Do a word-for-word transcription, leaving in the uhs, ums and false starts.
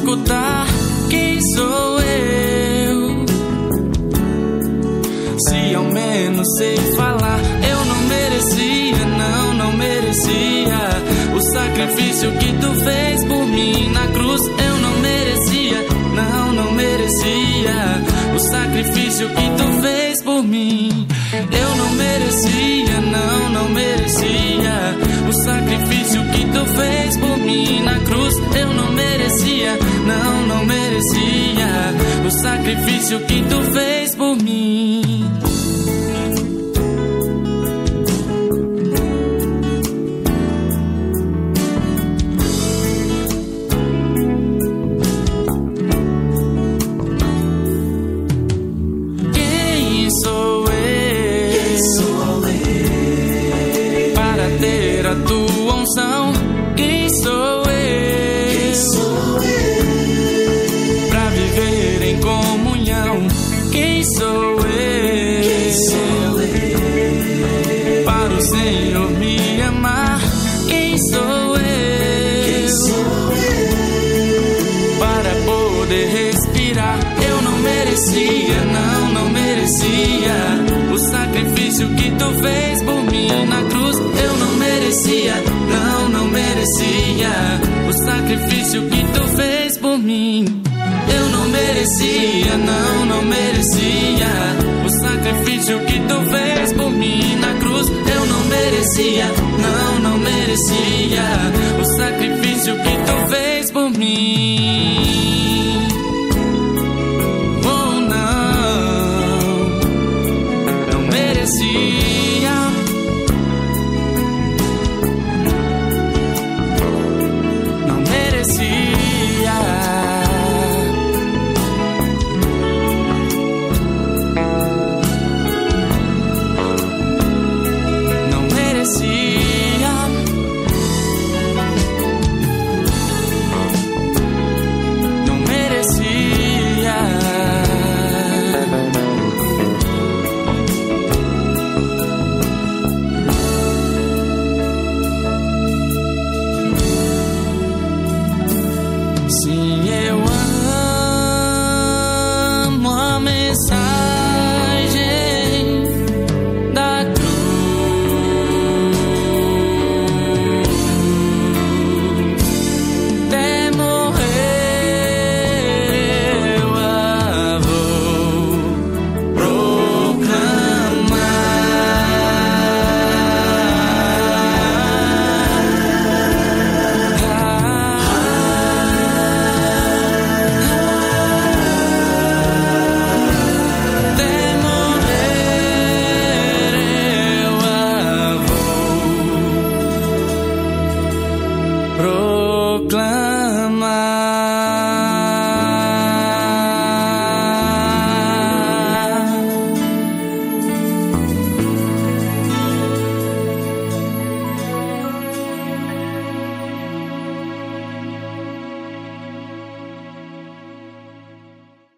escutar quem sou eu. Se ao menos sei falar, eu não merecia, não, não merecia o sacrifício que tu fez por mim na cruz. Eu não merecia, não, não merecia o sacrifício que tu fez por mim. Eu não merecia, não, não merecia o sacrifício que tu fez por mim na cruz. Eu não merecia, não, não merecia o sacrifício que tu fez por mim. Quem sou eu? Quem sou eu? Pra viver em comunhão. Quem sou eu? Quem sou eu? Para o Senhor me amar. Quem sou eu? Quem sou eu? Para poder respirar. Eu não merecia, não, não merecia o sacrifício que tu fez por mim na cruz. Eu não merecia, não, não merecia o sacrifício que tu fez por mim. Eu não merecia, não, não merecia o sacrifício que tu fez por mim na cruz. Eu não merecia, não, não merecia o sacrifício que tu fez por mim. Oh, não, não merecia. Proclamar.